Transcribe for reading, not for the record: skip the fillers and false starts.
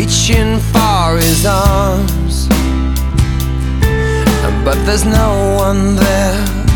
reaching for his arms, but there's no one there.